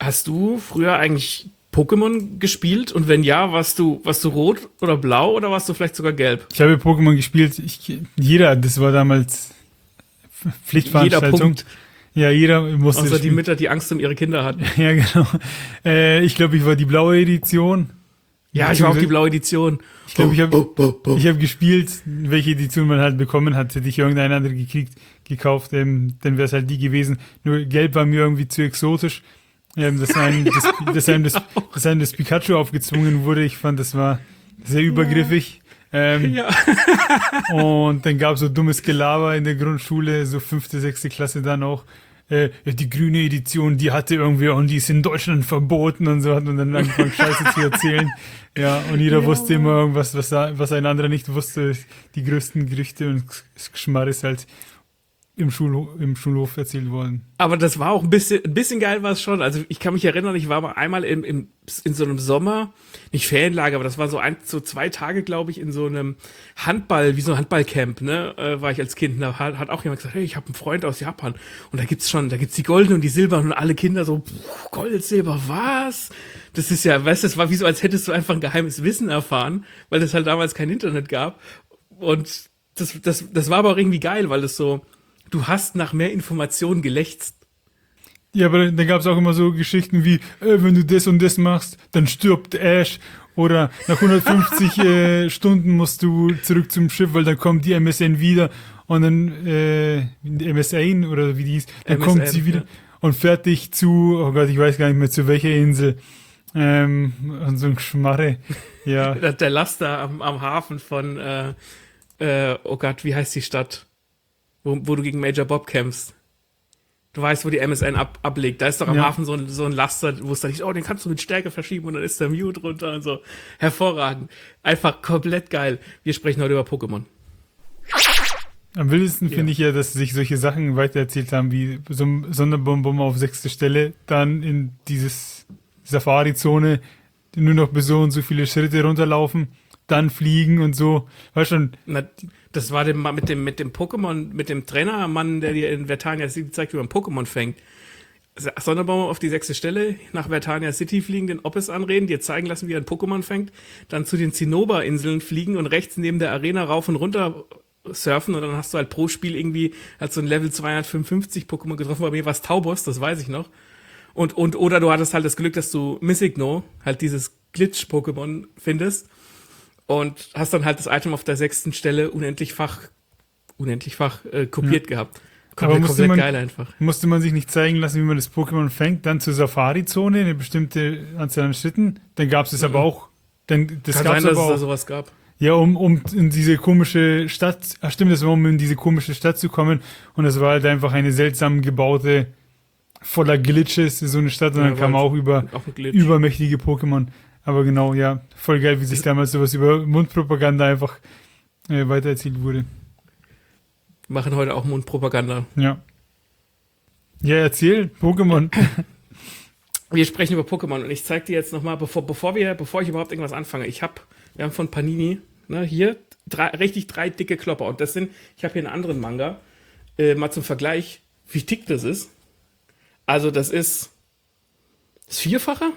Hast du früher eigentlich Pokémon gespielt? Und wenn ja, warst du rot oder blau oder warst du vielleicht sogar gelb? Ich habe Pokémon gespielt. Das war damals Jeder Pflichtveranstaltung. Punkt, Ja, jeder musste außer das die spielen. Mütter, die Angst um ihre Kinder hatten. Ja, genau. Ich glaube, ich war die blaue Edition. Ja, ich war auch die blaue Edition. Ich glaube, ich hab gespielt, welche Edition man halt bekommen hat. Hätte ich irgendeine andere gekauft, dann wäre es halt die gewesen. Nur gelb war mir irgendwie zu exotisch. Dass einem das Pikachu aufgezwungen wurde. Ich fand, das war sehr übergriffig. Ja. Und dann gab es so dummes Gelaber in der Grundschule, so 5., 6. Klasse dann auch. Ja, die grüne Edition, die hatte irgendwie und die ist in Deutschland verboten und so hat man dann angefangen Scheiße zu erzählen. Ja, und jeder wusste immer irgendwas, was ein anderer nicht wusste. Die größten Gerüchte und Geschmarr ist halt im Schulhof erzählt worden. Aber das war auch ein bisschen geil war es schon. Also ich kann mich erinnern, ich war mal einmal in so einem Sommer, nicht Ferienlager, aber das war so 2 Tage, glaube ich, in so einem wie so ein Handballcamp, ne, war ich als Kind. Und da hat auch jemand gesagt, hey, ich habe einen Freund aus Japan. Und da gibt's die goldenen und die silbernen und alle Kinder so, Gold, Silber, was? Das ist ja, weißt du, das war wie so, als hättest du einfach ein geheimes Wissen erfahren, weil es halt damals kein Internet gab. Und das war aber auch irgendwie geil, weil es so, du hast nach mehr Informationen gelächzt. Ja, aber dann gab es auch immer so Geschichten wie, wenn du das und das machst, dann stirbt Ash. Oder nach 150 Stunden musst du zurück zum Schiff, weil dann kommt die MSN wieder. Und dann, MSN oder wie die hieß, dann MSN, kommt sie wieder und fährt dich oh Gott, ich weiß gar nicht mehr zu welcher Insel. Und so ein Schmarre. Ja. Der Laster am Hafen von, oh Gott, wie heißt die Stadt? Wo du gegen Major Bob kämpfst. Du weißt, wo die MSN ablegt. Da ist doch am Hafen so ein Laster, wo es dann nicht, den kannst du mit Stärke verschieben und dann ist der Mew drunter und so. Hervorragend. Einfach komplett geil. Wir sprechen heute über Pokémon. Am wildesten finde ich ja, dass sich solche Sachen weitererzählt haben, wie so ein Sonderbonbon auf 6. Stelle, dann in dieses Safari-Zone nur noch bis so und so viele Schritte runterlaufen, dann fliegen und so. Weißt schon. Na, das war mit dem Pokémon, mit dem Trainermann, der dir in Vertania City zeigt, wie man Pokémon fängt. Sonderbomber auf die 6. Stelle, nach Vertania City fliegen, den Oppes anreden, dir zeigen lassen, wie er ein Pokémon fängt, dann zu den Zinnober-Inseln fliegen und rechts neben der Arena rauf und runter surfen und dann hast du halt pro Spiel irgendwie halt so ein Level 255 Pokémon getroffen. Bei mir war es Taubos, das weiß ich noch. Oder du hattest halt das Glück, dass du Missigno, halt dieses Glitch-Pokémon findest und hast dann halt das Item auf der 6. Stelle unendlichfach kopiert gehabt. Komplett geil einfach. Musste man sich nicht zeigen lassen, wie man das Pokémon fängt, dann zur Safari-Zone, eine bestimmte Anzahl an Schritten. Dann gab es es aber auch. Das Kann sein, dass es da sowas gab. Ja, um in diese komische Stadt, stimmt, das war, um in diese komische Stadt zu kommen. Und das war halt einfach eine seltsam gebaute, voller Glitches, so eine Stadt. Und dann kam auch übermächtige Pokémon. Aber genau, ja, voll geil, wie sich damals sowas über Mundpropaganda einfach weitererzählt wurde. Machen heute auch Mundpropaganda. Ja. Ja, erzähl, Pokémon. Wir sprechen über Pokémon und ich zeig dir jetzt nochmal, bevor ich überhaupt irgendwas anfange, wir haben von Panini, ne, hier, drei dicke Klopper und ich habe hier einen anderen Manga, mal zum Vergleich, wie dick das ist. Also das ist das Vierfache.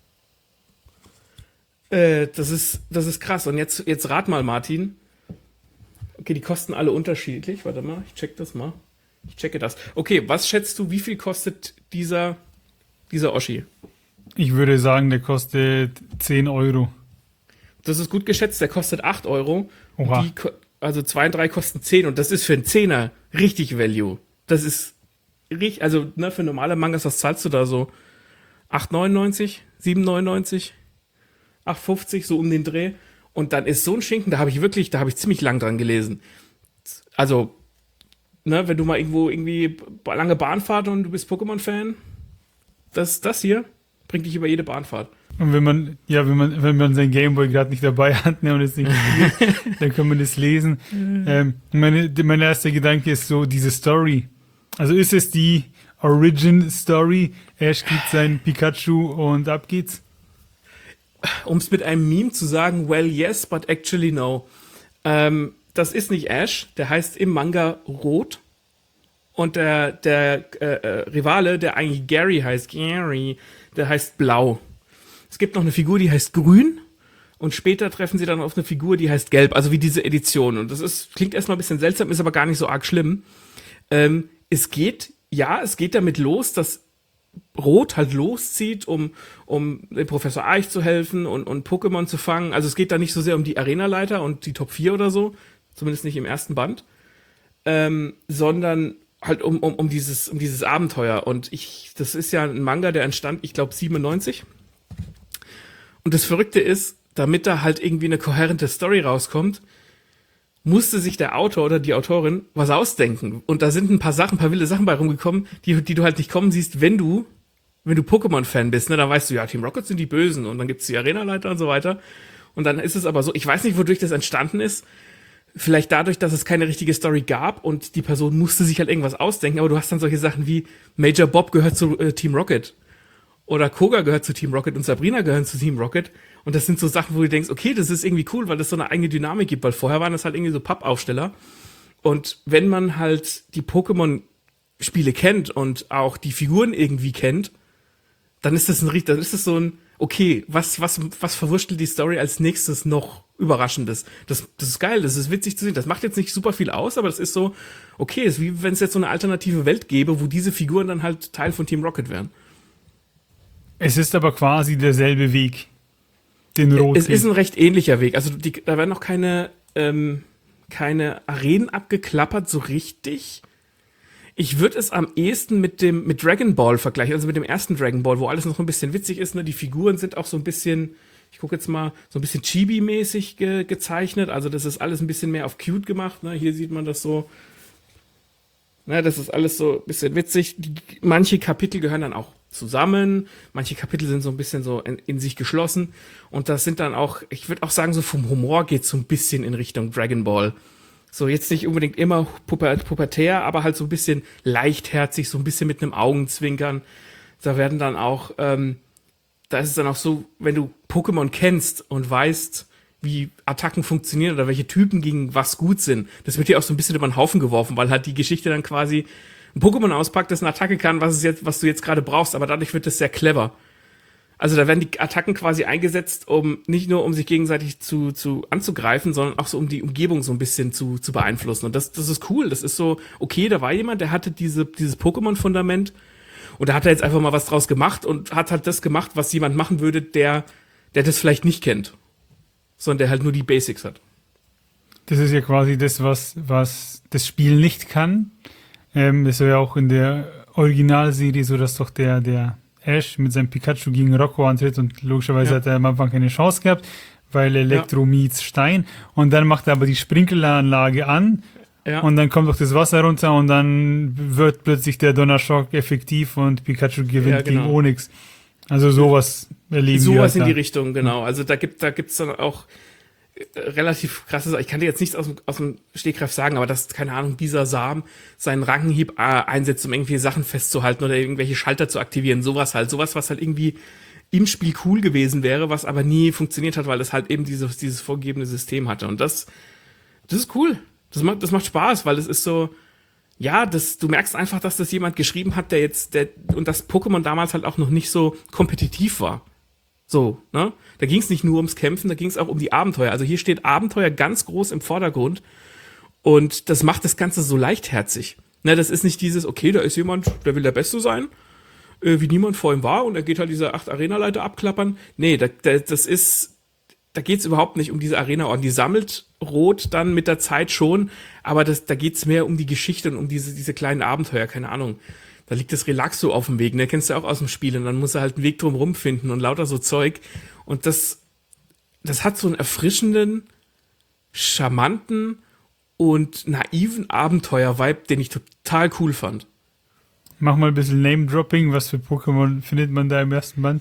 Das ist krass und jetzt rat mal, Martin. Okay, die kosten alle unterschiedlich. Warte mal, ich checke das. Okay, was schätzt du, wie viel kostet dieser Oschi? Ich würde sagen, der kostet 10 Euro. Das ist gut geschätzt, der kostet 8 Euro. Oha. Also 2 und 3 kosten 10 und das ist für einen Zehner richtig Value. Das ist richtig, also ne, für normale Mangas, was zahlst du da so? 8,99, 7,99, 8,50, so um den Dreh. Und dann ist so ein Schinken, da habe ich ziemlich lang dran gelesen. Also, ne, wenn du mal irgendwie lange Bahnfahrt und du bist Pokémon-Fan, das hier bringt dich über jede Bahnfahrt. Und wenn man sein Gameboy gerade nicht dabei hat, ne, und es nicht spielt, dann kann man das lesen. Mein erster Gedanke ist so, diese Story. Also ist es die Origin-Story? Ash kriegt sein Pikachu und ab geht's? Um es mit einem Meme zu sagen, well, yes, but actually no. Das ist nicht Ash, der heißt im Manga Rot. Und der Rivale, der eigentlich Gary heißt, der heißt Blau. Es gibt noch eine Figur, die heißt Grün. Und später treffen sie dann auf eine Figur, die heißt Gelb, also wie diese Edition. Und klingt erstmal ein bisschen seltsam, ist aber gar nicht so arg schlimm. Es geht damit los, dass Rot halt loszieht, um dem Professor Eich zu helfen und Pokémon zu fangen. Also es geht da nicht so sehr um die Arenaleiter und die Top 4 oder so, zumindest nicht im ersten Band, sondern halt um dieses Abenteuer. Und das ist ja ein Manga, der entstand, ich glaube, 97. Und das Verrückte ist, damit da halt irgendwie eine kohärente Story rauskommt, musste sich der Autor oder die Autorin was ausdenken. Und da sind ein paar wilde Sachen bei rumgekommen, die du halt nicht kommen siehst, wenn du Pokémon-Fan bist, ne? Dann weißt du, ja, Team Rocket sind die Bösen und dann gibt's die Arenaleiter und so weiter. Und dann ist es aber so, ich weiß nicht, wodurch das entstanden ist. Vielleicht dadurch, dass es keine richtige Story gab und die Person musste sich halt irgendwas ausdenken, aber du hast dann solche Sachen wie Major Bob gehört zu Team Rocket oder Koga gehört zu Team Rocket und Sabrina gehören zu Team Rocket. Und das sind so Sachen, wo du denkst, okay, das ist irgendwie cool, weil das so eine eigene Dynamik gibt, weil vorher waren das halt irgendwie so Pappaufsteller. Und wenn man halt die Pokémon-Spiele kennt und auch die Figuren irgendwie kennt, dann ist das so ein, okay, was verwurschtelt die Story als nächstes noch Überraschendes? Das ist geil, das ist witzig zu sehen. Das macht jetzt nicht super viel aus, aber das ist so, okay, ist wie wenn es jetzt so eine alternative Welt gäbe, wo diese Figuren dann halt Teil von Team Rocket wären. Es ist aber quasi derselbe Weg, den Rot. Es ist ein recht ähnlicher Weg. Also da werden noch keine Arenen abgeklappert, so richtig. Ich würde es am ehesten mit Dragon Ball vergleichen, also mit dem ersten Dragon Ball, wo alles noch ein bisschen witzig ist. Ne? Die Figuren sind auch so ein bisschen, ich gucke jetzt mal, so ein bisschen Chibi-mäßig gezeichnet. Also das ist alles ein bisschen mehr auf cute gemacht. Ne? Hier sieht man das so. Ne, das ist alles so ein bisschen witzig. Manche Kapitel gehören dann auch zusammen. Manche Kapitel sind so ein bisschen so in sich geschlossen. Und das sind dann auch, ich würde auch sagen, so vom Humor geht so ein bisschen in Richtung Dragon Ball. So jetzt nicht unbedingt immer pubertär, aber halt so ein bisschen leichtherzig, so ein bisschen mit einem Augenzwinkern. Da werden dann auch, da ist es dann auch so, wenn du Pokémon kennst und weißt, wie Attacken funktionieren oder welche Typen gegen was gut sind, das wird dir auch so ein bisschen über den Haufen geworfen, weil halt die Geschichte dann quasi ein Pokémon auspackt, das eine Attacke kann, was du jetzt gerade brauchst, aber dadurch wird das sehr clever. Also da werden die Attacken quasi eingesetzt, nicht nur um sich gegenseitig zu anzugreifen, sondern auch so um die Umgebung so ein bisschen zu beeinflussen. Und das ist cool. Das ist so, okay, da war jemand, der hatte dieses Pokémon-Fundament und da hat er jetzt einfach mal was draus gemacht und hat halt das gemacht, was jemand machen würde, der das vielleicht nicht kennt, sondern der halt nur die Basics hat. Das ist ja quasi das, was das Spiel nicht kann. Das war ja auch in der Originalserie so, dass doch der Ash mit seinem Pikachu gegen Rocco antritt und logischerweise hat er am Anfang keine Chance gehabt, weil Elektro meets Stein und dann macht er aber die Sprinkleranlage an und dann kommt doch das Wasser runter und dann wird plötzlich der Donnerschock effektiv und Pikachu gewinnt gegen Onix. Also sowas erleben wir. Sowas in die Richtung, genau. Also da gibt's dann auch relativ krasses, ich kann dir jetzt nichts aus dem Stegreif sagen, aber dass, keine Ahnung, dieser Samen seinen Rankenhieb einsetzt, um irgendwie Sachen festzuhalten oder irgendwelche Schalter zu aktivieren, sowas, was halt irgendwie im Spiel cool gewesen wäre, was aber nie funktioniert hat, weil das halt eben dieses vorgegebene System hatte. Und das ist cool. Das macht Spaß, weil es ist so, ja, du merkst einfach, dass das jemand geschrieben hat, und das Pokémon damals halt auch noch nicht so kompetitiv war. So, ne? Da ging es nicht nur ums Kämpfen, da ging es auch um die Abenteuer. Also hier steht Abenteuer ganz groß im Vordergrund und das macht das Ganze so leichtherzig. Ne, das ist nicht dieses, okay, da ist jemand, der will der Beste sein, wie niemand vor ihm war und er geht halt diese 8 Arenaleiter abklappern. Nee, da geht's überhaupt nicht um diese Arena-Orden. Die sammelt Rot dann mit der Zeit schon, aber da geht's mehr um die Geschichte und um diese kleinen Abenteuer, keine Ahnung. Da liegt das Relaxo auf dem Weg, ne? Kennst du auch aus dem Spiel. Und dann muss er halt einen Weg drum rumfinden und lauter so Zeug. Und das hat so einen erfrischenden, charmanten und naiven Abenteuer-Vibe, den ich total cool fand. Mach mal ein bisschen Name-Dropping. Was für Pokémon findet man da im ersten Band?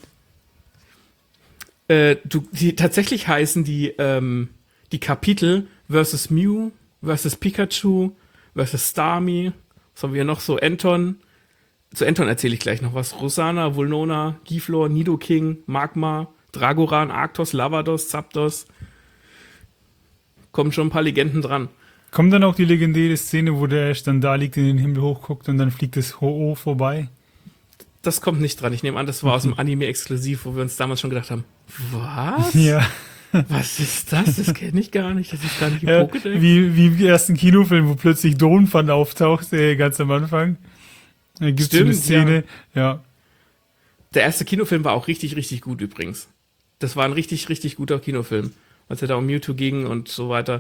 Tatsächlich heißen die Kapitel versus Mew, versus Pikachu, versus Starmie. Was haben wir noch so? Anton. Zu Anton erzähle ich gleich noch was. Rosana, Vulnona, Giflor, Nidoking, Magma, Dragoran, Arctos, Lavados, Zapdos. Kommen schon ein paar Legenden dran. Kommt dann auch die legendäre Szene, wo der Ash dann da liegt, in den Himmel hochguckt und dann fliegt das Ho-Oh vorbei? Das kommt nicht dran. Ich nehme an, das war aus dem Anime exklusiv, wo wir uns damals schon gedacht haben, was? Ja. Was ist das? Das kenne ich gar nicht. Das ist gar nicht im Ja, Pokédex. wie im ersten Kinofilm, wo plötzlich Donphan auftaucht, ganz am Anfang. Da gibt es so eine Stimmt, Szene, ja. Der erste Kinofilm war auch richtig, richtig gut übrigens. Das war ein richtig, richtig guter Kinofilm. Als er da um Mewtwo ging und so weiter.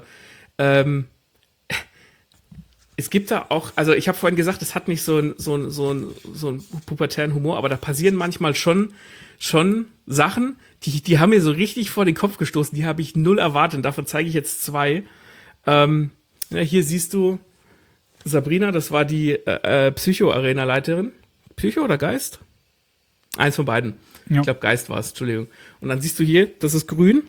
Es gibt da auch, also ich habe vorhin gesagt, es hat nicht so einen pubertären Humor, aber da passieren manchmal schon Sachen, die haben mir so richtig vor den Kopf gestoßen, die habe ich null erwartet. Davon zeige ich jetzt zwei. Ja, hier siehst du Sabrina, das war die Psycho-Arena-Leiterin. Psycho oder Geist? Eins von beiden. Ja. Ich glaube, Geist war es, Entschuldigung. Und dann siehst du hier, das ist grün.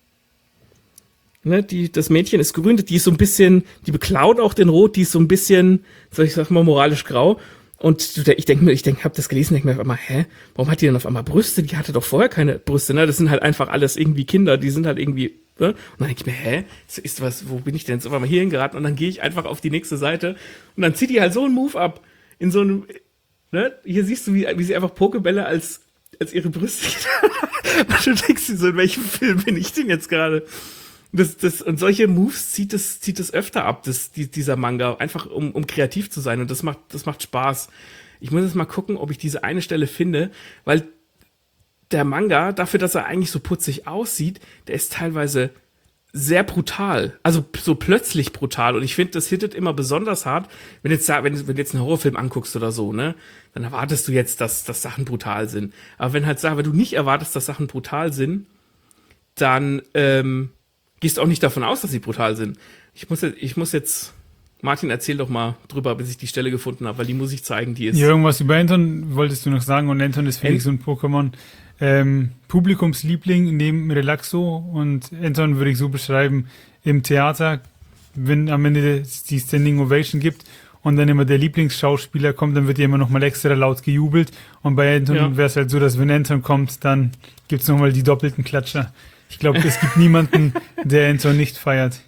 Ne, das Mädchen ist grün, die ist so ein bisschen, die beklaut auch den Rot, die ist so ein bisschen, soll ich sagen mal, moralisch grau. Und ich hab das gelesen, denke mir auf einmal, warum hat die denn auf einmal Brüste? Die hatte doch vorher keine Brüste, ne? Das sind halt einfach alles irgendwie Kinder, die sind halt irgendwie, ne? Und dann denke ich mir, wo bin ich denn jetzt auf einmal hier hingeraten? Und dann gehe ich einfach auf die nächste Seite und dann zieht die halt so einen Move ab. In so einem, ne? Hier siehst du, wie sie einfach Pokebälle als ihre Brüste und du denkst dir so, in welchem Film bin ich denn jetzt gerade? Und solche Moves zieht es öfter ab, dieser Manga, einfach um kreativ zu sein. Und das macht Spaß. Ich muss jetzt mal gucken, ob ich diese eine Stelle finde, weil der Manga, dafür, dass er eigentlich so putzig aussieht, der ist teilweise sehr brutal. Also so plötzlich brutal. Und ich finde, das hittet immer besonders hart, wenn du jetzt einen Horrorfilm anguckst oder so, ne? Dann erwartest du jetzt, dass Sachen brutal sind. Aber wenn du nicht erwartest, dass Sachen brutal sind, dann, gehst auch nicht davon aus, dass sie brutal sind. Ich muss jetzt, Martin, erzähl doch mal drüber, bis ich die Stelle gefunden habe, weil die muss ich zeigen, die ist. Ja, irgendwas über Anton wolltest du noch sagen, und Anton ist für mich so ein Pokémon Publikumsliebling neben Relaxo, und Anton würde ich so beschreiben, im Theater, wenn am Ende die Standing Ovation gibt und dann immer der Lieblingsschauspieler kommt, dann wird ja immer noch mal extra laut gejubelt, und bei Anton wäre es halt so, dass wenn Anton kommt, dann gibt es noch mal die doppelten Klatscher. Ich glaube, es gibt niemanden, der Anton nicht feiert.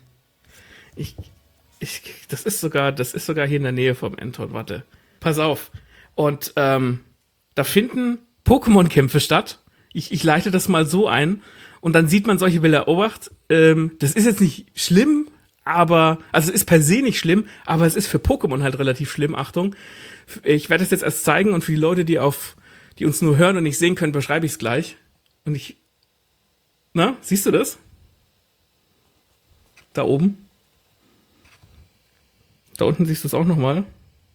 Das ist sogar hier in der Nähe vom Anton, warte. Pass auf. Und da finden Pokémon-Kämpfe statt. Ich leite das mal so ein. Und dann sieht man solche Bilder. Obacht, das ist jetzt nicht schlimm, also es ist per se nicht schlimm, aber es ist für Pokémon halt relativ schlimm. Achtung. Ich werde das jetzt erst zeigen, und für die Leute, die uns nur hören und nicht sehen können, beschreibe ich es gleich. Und na, siehst du das? Da oben. Da unten siehst du es auch nochmal.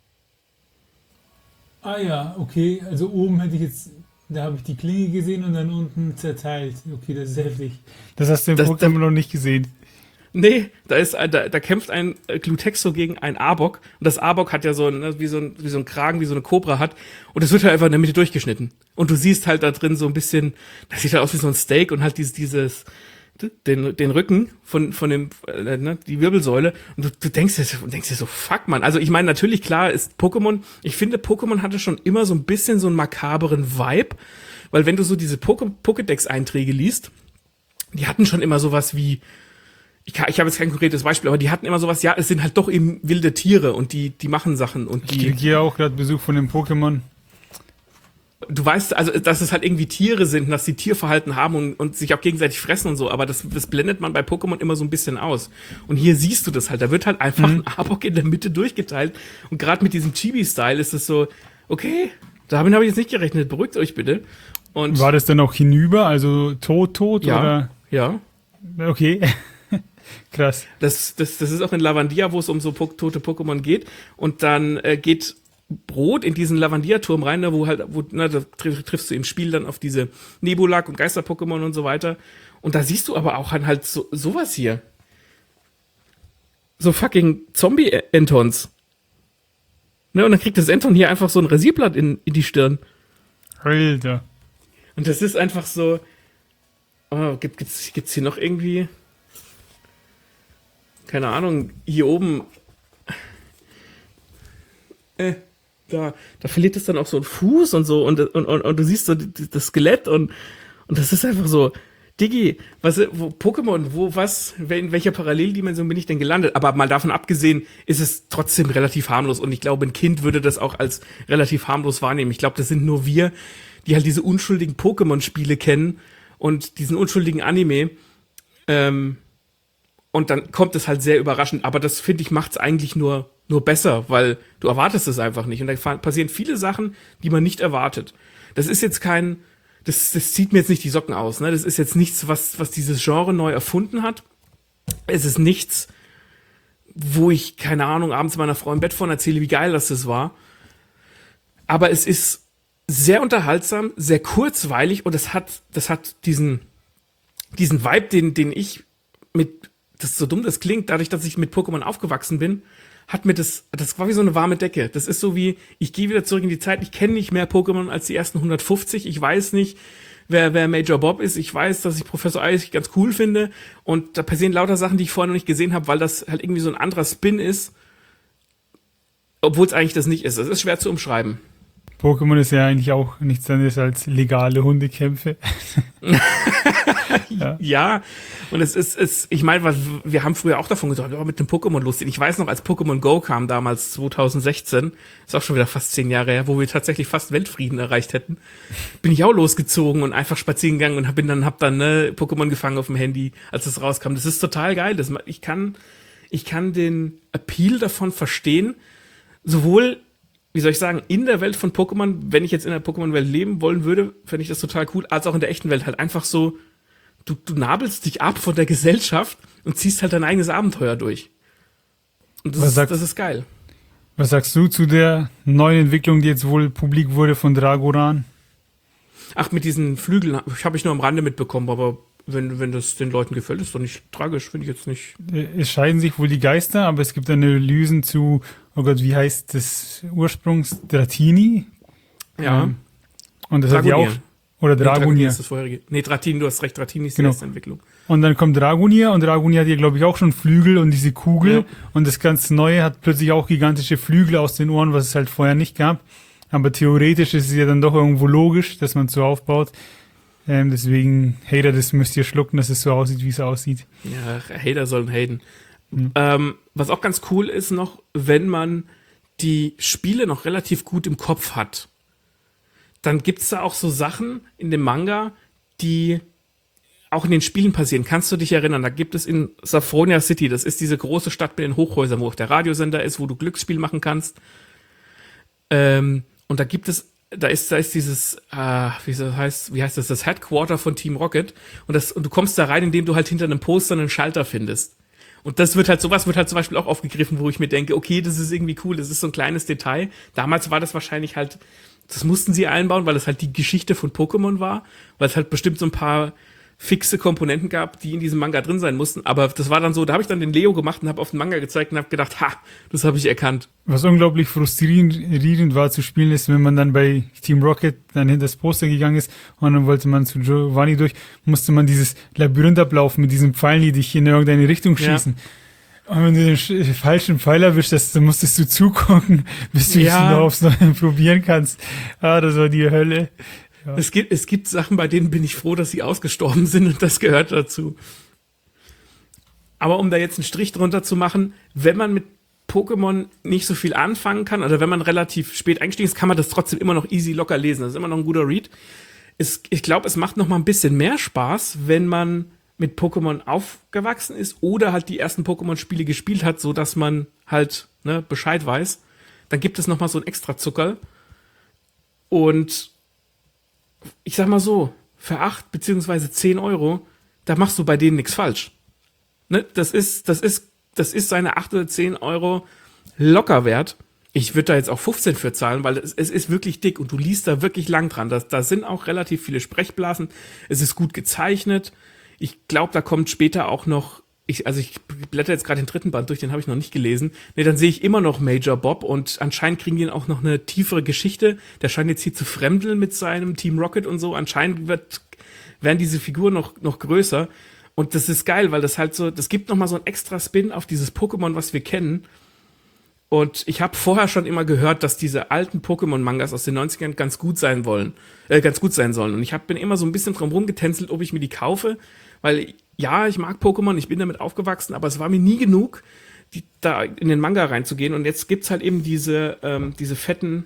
Ah ja, okay. Also oben da habe ich die Klinge gesehen und dann unten zerteilt. Okay, das ist heftig. Das hast du im Pokémon noch nicht gesehen. Nee, da kämpft ein Glutexo gegen ein Arbok, und das Arbok hat ja wie so ein Kragen, wie so eine Kobra hat, und das wird halt einfach in der Mitte durchgeschnitten. Und du siehst halt da drin so ein bisschen, das sieht halt aus wie so ein Steak, und halt den Rücken von dem, die Wirbelsäule, und du denkst dir so, fuck, man. Also ich meine, natürlich, klar ist Pokémon, ich finde, Pokémon hatte schon immer so ein bisschen so einen makaberen Vibe, weil wenn du so diese Pokédex-Einträge liest, die hatten schon immer sowas wie, ich habe jetzt kein konkretes Beispiel, aber die hatten immer sowas, ja, es sind halt doch eben wilde Tiere, und die machen Sachen, und Ich kriege hier auch gerade Besuch von dem Pokémon. Du weißt, also, dass es halt irgendwie Tiere sind, dass sie Tierverhalten haben und sich auch gegenseitig fressen und so, aber das blendet man bei Pokémon immer so ein bisschen aus. Und hier siehst du das halt, da wird halt einfach ein Arbok in der Mitte durchgeteilt, und gerade mit diesem Chibi-Style ist es so, okay, damit habe ich jetzt nicht gerechnet, beruhigt euch bitte. Und war das dann auch hinüber, also tot, ja, oder? Ja. Okay. Krass. Das ist auch in Lavandia, wo es um so tote Pokémon geht. Und dann geht Brot in diesen Lavandia-Turm rein, da da triffst du im Spiel dann auf diese Nebulak und Geister-Pokémon und so weiter. Und da siehst du aber auch halt sowas hier. So fucking Zombie-Entons. Ne, und dann kriegt das Enton hier einfach so ein Rasierblatt in die Stirn. Alter. Und das ist einfach so. Oh, gibt's hier noch irgendwie? Keine Ahnung, hier oben. Da verliert es dann auch so einen Fuß und so, und du siehst so das Skelett, und das ist einfach so. Diggi, wo Pokémon, in welcher Paralleldimension bin ich denn gelandet? Aber mal davon abgesehen, ist es trotzdem relativ harmlos und ich glaube, ein Kind würde das auch als relativ harmlos wahrnehmen. Ich glaube, das sind nur wir, die halt diese unschuldigen Pokémon-Spiele kennen und diesen unschuldigen Anime. Und dann kommt es halt sehr überraschend. Aber das, finde ich, macht es eigentlich nur besser, weil du erwartest es einfach nicht. Und da passieren viele Sachen, die man nicht erwartet. Das ist jetzt das zieht mir jetzt nicht die Socken aus. Ne? Das ist jetzt nichts, was dieses Genre neu erfunden hat. Es ist nichts, wo ich, keine Ahnung, abends meiner Frau im Bett von erzähle, wie geil das war. Aber es ist sehr unterhaltsam, sehr kurzweilig und das hat diesen Vibe, den ich das ist so dumm das klingt, dadurch, dass ich mit Pokémon aufgewachsen bin, hat mir das war wie so eine warme Decke. Das ist so wie, ich gehe wieder zurück in die Zeit, ich kenne nicht mehr Pokémon als die ersten 150, ich weiß nicht, wer Major Bob ist, ich weiß, dass ich Professor Eich ganz cool finde und da passieren lauter Sachen, die ich vorher noch nicht gesehen habe, weil das halt irgendwie so ein anderer Spin ist, obwohl es eigentlich das nicht ist. Es ist schwer zu umschreiben. Pokémon ist ja eigentlich auch nichts anderes als legale Hundekämpfe. Ja, und ich meine, wir haben früher auch davon gesagt, mit dem Pokémon lustig. Ich weiß noch, als Pokémon Go kam damals 2016, ist auch schon wieder fast 10 Jahre her, wo wir tatsächlich fast Weltfrieden erreicht hätten, bin ich auch losgezogen und einfach spazieren gegangen und hab dann Pokémon gefangen auf dem Handy, als es rauskam. Das ist total geil. Ich kann den Appeal davon verstehen, sowohl, wie soll ich sagen, in der Welt von Pokémon, wenn ich jetzt in der Pokémon-Welt leben wollen würde, fände ich das total cool, als auch in der echten Welt halt einfach so, du nabelst dich ab von der Gesellschaft und ziehst halt dein eigenes Abenteuer durch. Und das ist geil. Was sagst du zu der neuen Entwicklung, die jetzt wohl publik wurde von Dragoran? Ach, mit diesen Flügeln habe ich nur am Rande mitbekommen, aber wenn das den Leuten gefällt, ist doch nicht tragisch, finde ich jetzt nicht. Es scheiden sich wohl die Geister, aber es gibt Analysen zu, oh Gott, wie heißt das Ursprungs? Dratini? Ja. Und das hat ja auch, oder Dragonier. Ist das vorherige. Nee, Dratini, du hast recht, Dratini ist die Genau. erste Entwicklung. Und dann kommt Dragonier und Dragonier hat ja, glaube ich, auch schon Flügel und diese Kugel. Ja. Und das ganz Neue hat plötzlich auch gigantische Flügel aus den Ohren, was es halt vorher nicht gab. Aber theoretisch ist es ja dann doch irgendwo logisch, dass man es so aufbaut. Deswegen, Hater, das müsst ihr schlucken, dass es so aussieht, wie es aussieht. Ja, Hater sollen haten. Was auch ganz cool ist noch, wenn man die Spiele noch relativ gut im Kopf hat, dann gibt's da auch so Sachen in dem Manga, die auch in den Spielen passieren. Kannst du dich erinnern? Da gibt es in Saffronia City, das ist diese große Stadt mit den Hochhäusern, wo auch der Radiosender ist, wo du Glücksspiel machen kannst. Und da ist dieses, wie heißt das Headquarter von Team Rocket und du kommst da rein, indem du halt hinter einem Poster einen Schalter findest. Und sowas wird halt zum Beispiel auch aufgegriffen, wo ich mir denke, okay, das ist irgendwie cool, das ist so ein kleines Detail. Damals war das wahrscheinlich halt, das mussten sie einbauen, weil es halt die Geschichte von Pokémon war, weil es halt bestimmt so ein paar fixe Komponenten gab, die in diesem Manga drin sein mussten. Aber das war dann so, da habe ich dann den Leo gemacht und habe auf den Manga gezeigt und habe gedacht, das habe ich erkannt. Was unglaublich frustrierend war zu spielen ist, wenn man dann bei Team Rocket dann hinter das Poster gegangen ist und dann wollte man zu Giovanni durch, musste man dieses Labyrinth ablaufen mit diesen Pfeilen, die dich in irgendeine Richtung schießen. Ja. Und wenn du den falschen Pfeil erwischt hast, dann musstest du zugucken, bis du es noch aufs Neue probieren kannst. Das war die Hölle. Ja. Es gibt Sachen, bei denen bin ich froh, dass sie ausgestorben sind und das gehört dazu. Aber um da jetzt einen Strich drunter zu machen, wenn man mit Pokémon nicht so viel anfangen kann, oder wenn man relativ spät eingestiegen ist, kann man das trotzdem immer noch easy locker lesen. Das ist immer noch ein guter Read. Ich glaube, es macht noch mal ein bisschen mehr Spaß, wenn man mit Pokémon aufgewachsen ist oder halt die ersten Pokémon-Spiele gespielt hat, so dass man halt Bescheid weiß. Dann gibt es noch mal so ein extra Zuckerl. Und ich sag mal so, für 8 bzw. 10 Euro, da machst du bei denen nichts falsch. Ne? Das ist seine 8 oder 10 Euro locker wert. Ich würde da jetzt auch 15 für zahlen, weil es ist wirklich dick und du liest da wirklich lang dran. Da sind auch relativ viele Sprechblasen. Es ist gut gezeichnet. Ich glaube, da kommt später auch noch, ich blätter jetzt gerade den 3. Band durch, den habe ich noch nicht gelesen. Ne, dann sehe ich immer noch Major Bob und anscheinend kriegen die auch noch eine tiefere Geschichte. Der scheint jetzt hier zu fremdeln mit seinem Team Rocket und so. Anscheinend werden diese Figuren noch größer. Und das ist geil, weil das halt so, das gibt noch mal so einen extra Spin auf dieses Pokémon, was wir kennen. Und ich habe vorher schon immer gehört, dass diese alten Pokémon-Mangas aus den 90ern ganz gut sein sollen. Und ich bin immer so ein bisschen drum rumgetänzelt, ob ich mir die kaufe, weil ja, ich mag Pokémon, ich bin damit aufgewachsen, aber es war mir nie genug, da in den Manga reinzugehen. Und jetzt gibt's halt eben diese fetten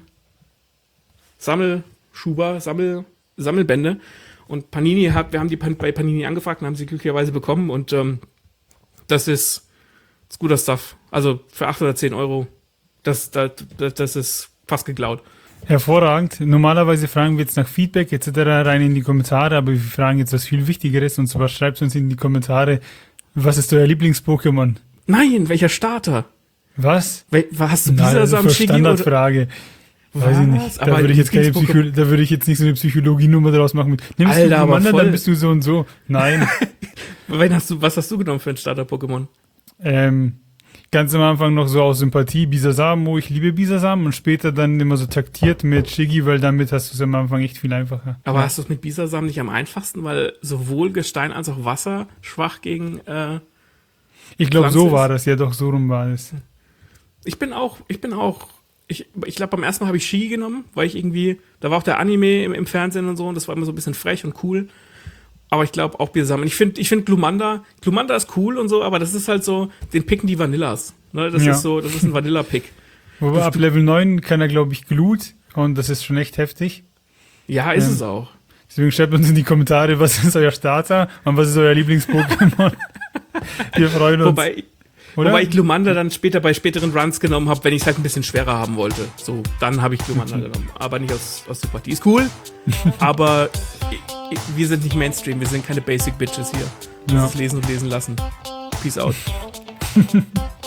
Sammelbände. Und wir haben die bei Panini angefragt und haben sie glücklicherweise bekommen. Und das ist guter Stuff. Also für 8 oder 10 Euro. Das ist fast geklaut. Hervorragend. Normalerweise fragen wir jetzt nach Feedback etc. rein in die Kommentare, aber wir fragen jetzt was viel Wichtigeres, und zwar schreibt uns in die Kommentare, was ist euer Lieblings-Pokémon? Nein, welcher Starter? Was? Hast du Bisasam, Shiggy oder? Standardfrage. Weiß ich nicht. Da würde ich jetzt nicht so eine Psychologie-Nummer draus machen. Nimmst Alter, du aber Commander, voll. dann bist du so und so. Nein. Was hast du genommen für ein Starter-Pokémon? Ganz am Anfang noch so aus Sympathie Bisasam, ich liebe Bisasam, und später dann immer so taktiert mit Shiggy, weil damit hast du es am Anfang echt viel einfacher. Aber hast du es mit Bisasam nicht am einfachsten, weil sowohl Gestein als auch Wasser schwach gegen Ich glaube, Pflanze so ist? war das, ja doch, so rum war es. Ich glaube, beim ersten Mal habe ich Shiggy genommen, weil ich irgendwie, da war auch der Anime im Fernsehen und so, und das war immer so ein bisschen frech und cool. Aber ich glaube auch Bisasam. Und ich finde Glumanda ist cool und so, aber das ist halt so, den picken die Vanillas. Ne? Das ist ein Vanilla-Pick. Wobei ab Level 9 kann er, glaube ich, Glut, und das ist schon echt heftig. Ja, ist es auch. Deswegen schreibt uns in die Kommentare, was ist euer Starter und was ist euer Lieblings-Pokémon. Wir freuen uns. Wobei ich Glumanda dann bei späteren Runs genommen habe, wenn ich es halt ein bisschen schwerer haben wollte. So, dann habe ich Glumanda genommen. Aber nicht aus Sympathie. Ist cool, aber wir sind nicht Mainstream, wir sind keine Basic Bitches hier. Das ist lesen und lesen lassen. Peace out.